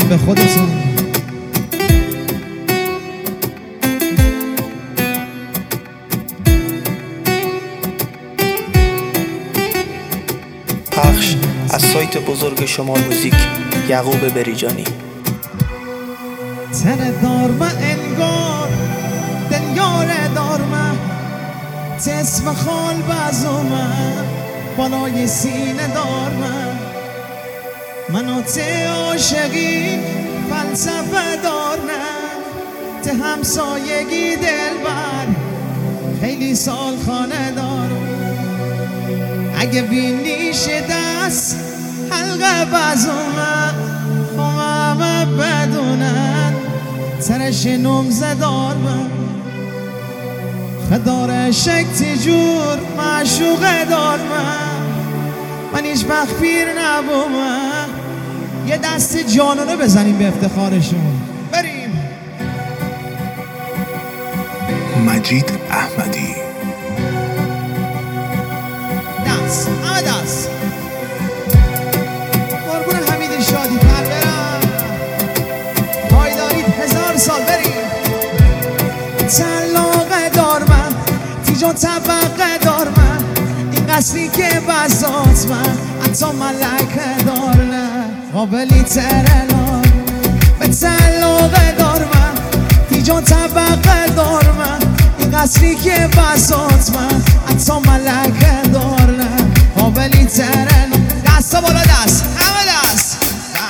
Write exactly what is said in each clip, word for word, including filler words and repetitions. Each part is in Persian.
میدیم به خودتون. پخش از سایت بزرگ شمال موزیک، یعقوب بریجانی. تن دارمه انگار دنیاره دارمه تسم خال بزومه بالای سینه دارمه منو ته عاشقی فلسفه دارمه ته همسایگی دلبر خیلی سال خانه دارم اگه بینیش دست حلقه بزومه همه بدونن سرش نمزه دارمه خدار شکتی جور معشوقه دارمه من هیچ وقت پیر نبومه یه دست جانانه بزنیم به افتخارشون. بریم. مجید احمدی. دست همه دست قربون حمید شادی پر برم پایدارید هزار سال. بریم. طلاقه دارمه تیجان طبقه دارمه این قصری که بزات من حتی ملکه دارمه قابلی ترلان به طلاقه دارمه تیجان طبقه دارمه این قصری که بزات من حتی ملکه دارمه قابلی ترلان. دستا بالا دست همه دست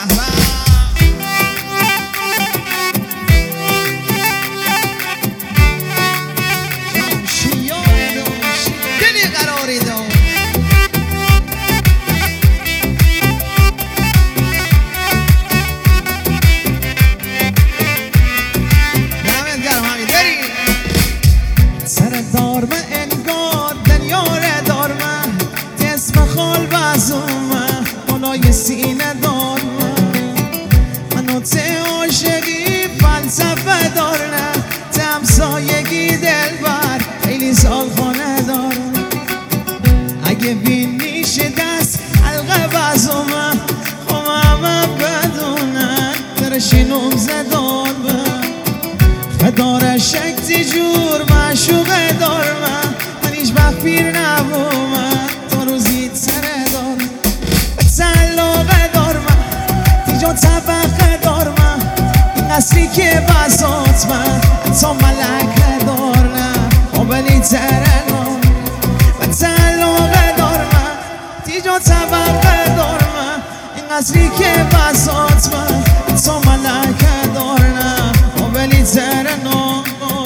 سینه دارمه منو ته عاشقی فلسفه دارمه ته همسایگی دلبر خیلی سال خانه دارم اگه بینیش دست حلقه بزومه همه بدونن ترش نمزه دارمه خدار شکتی جور معشوقه دارمه من هیچ وقت پیر نبومه تا روزی تره دارم طلاقه دارمه تیجان طبقه دارمه این قصری که بزات من تا ملکه دارم قابلی ترنم و طلاقه دارمه تیجان طبقه دارمه این قصری که بزات من تا ملکه دارم قابلی ترنم.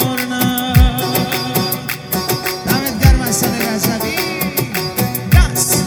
دمت گرم از سر رزوی. دست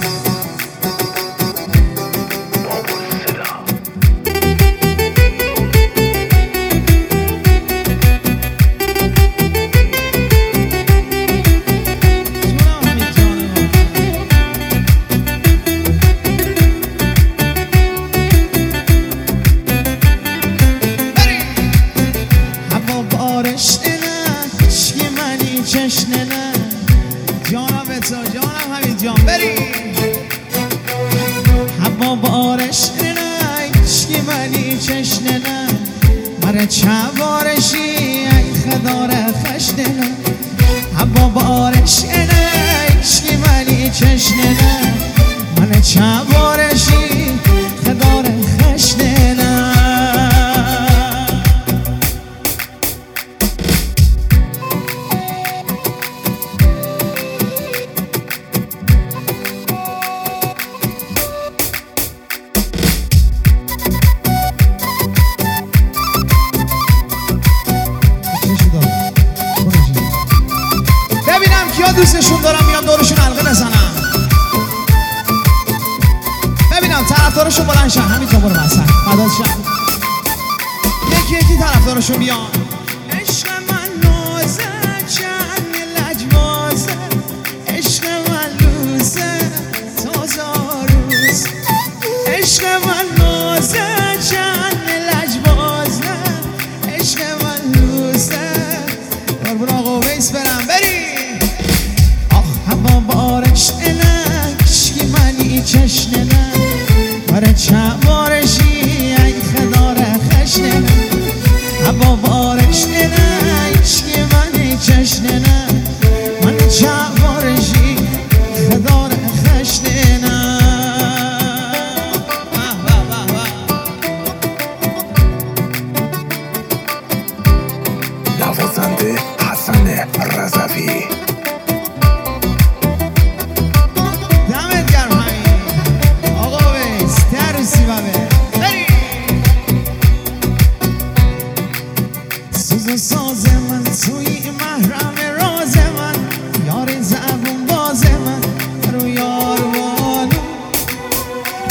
هوا بارش نه عشقی منی چشنه نه مره چوارشی ای خدار خشنه نه هوا بارش نه عشقی منی چشنه نه مره چوارشی خدار خشنه نه. دوستشون دارم میان دورشون حلقه بزنم ببینم طرفدارشون بلند شن همینطور برو مثلا مداد شن یکی یکی طرفدارشون بیان. عشق من نازه چند لجبازه عشق من لوزه تازه روز عشق من نازه چند لجبازه عشق من لوزه قربون آقا ویس برم. بریم. هوا بارش نه عشقی منی چشنه نه برای چوارشی ای خدار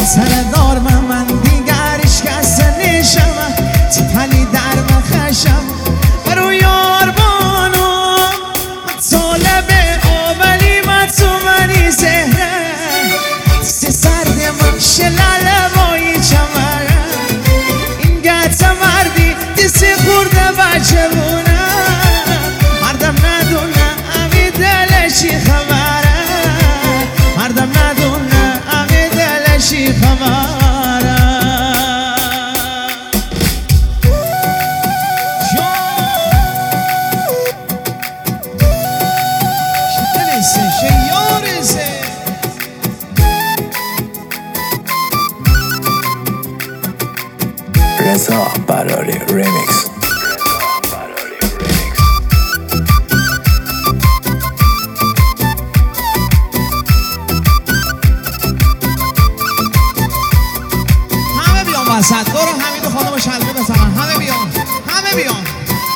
سر دار من من دیگرش کس نشم تپلی در مخشم برو یار بانو طالب آولی من تو منی زهره سی سرد من شلال بایی چمره این گت مردی دیسی خورده بچه بونه مردم ندونه امی دلشی خبره مردم ندونه امی دلشی خبره شدنیسه شیارزه رضا براری ریمیکس. همه بیان وسط برو حمید و خانم شلقه بزنن همه بیان همه بیان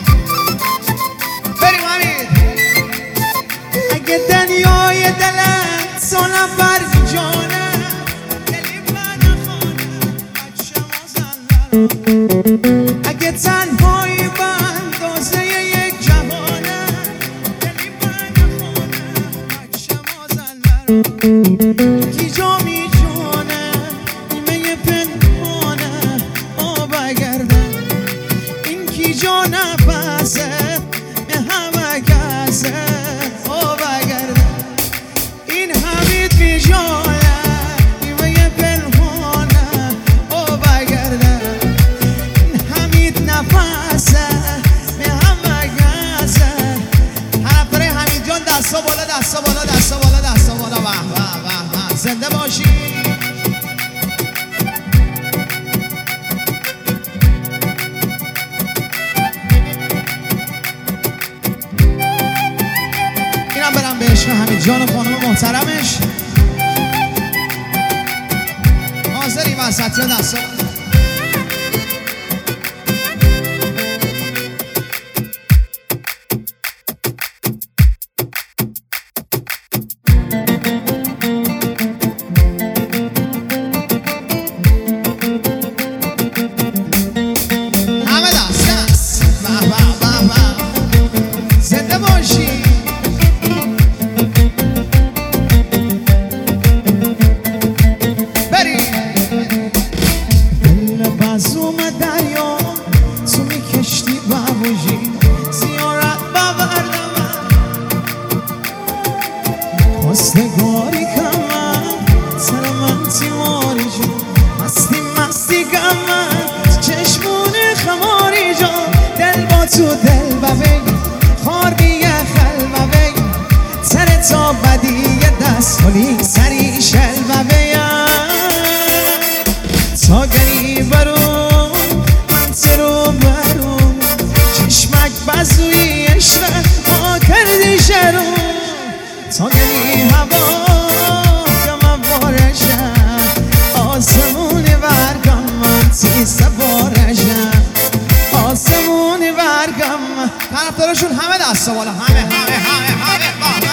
بریم حمید اگه دنیای دلت سالم بر جانه دلی من خانه بچه مازنده اگه تنهایی بندازه یک جوانه دلی من خانه بچه مازنده کی جا می جونه نیمه پنهانه آب گردن این کی جا نفسه همه کسه آب گردن این حمید بی جاله نیمه پنهانه آب گردن این حمید نفسه همه کسه طرفدار حمید جان دستا بالا دستا بالا دستا بالا دستا بالا واه واه واه زنده باشی اینم برم به عشق حمید جان و خانم محترمش حاضری وسط یا دستا همه دست دست واه واه واه واه زنده باشی بریم دل بزوم دریا تو می کشتی بابوشی زیارت ببردم خواستگاری کمم سر من تیماری جان مستی مستی کمم چشمون خماری جان دل با تو دل ببین خاردیه خل ببین سر تا بدی دست خلی سری شل ببین تا گری برون من ترو برون چشمک بزوی عشق ما کردی شرون تا گری هوا کم بارشم آسمونی برگم من تیسته بارشم آسمونی برگم طرفدارشون همه دستا بالا همه همه همه همه